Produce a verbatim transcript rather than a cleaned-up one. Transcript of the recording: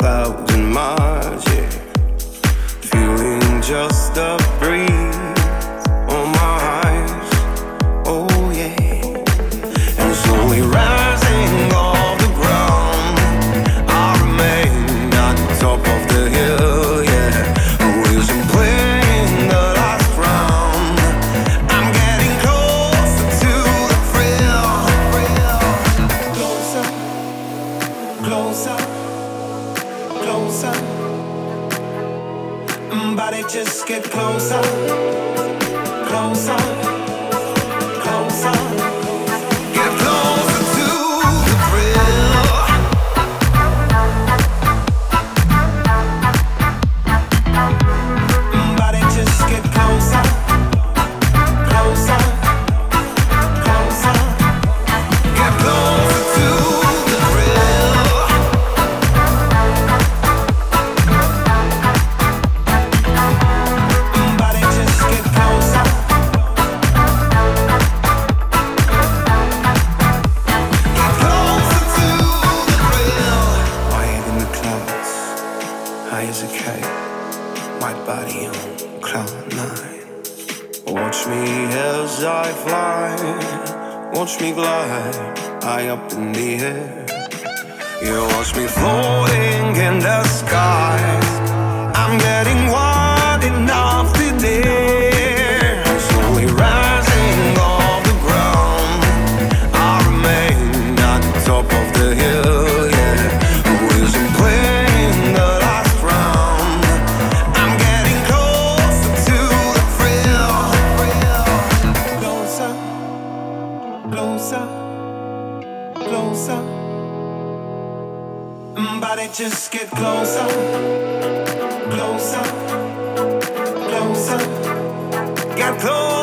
thousand miles, yeah. Feeling just a breeze on my eyes, oh yeah. And slowly rising off the ground, I remain at the top of the hill, yeah. Wisdom playing the last round. I'm getting closer to the thrill. Closer, closer, closer. Body just get closer, closer, closer. Get closer to the thrill. Body just get closer, closer, closer. Get closer to the thrill. Body just get closer. Get closer to the thrill. My head in the clouds, high as a kite. My body on cloud nine. Watch me as I fly. Watch me glide high up in the air. You watch me floating in the sky. I'm getting wild enough to dare. Slowly rising off the ground. I remain at the top of the hill, yeah. Wisdom playing the last round. I'm getting closer to the thrill. Closer, closer, closer. Body just get closer, closer, closer. Get closer.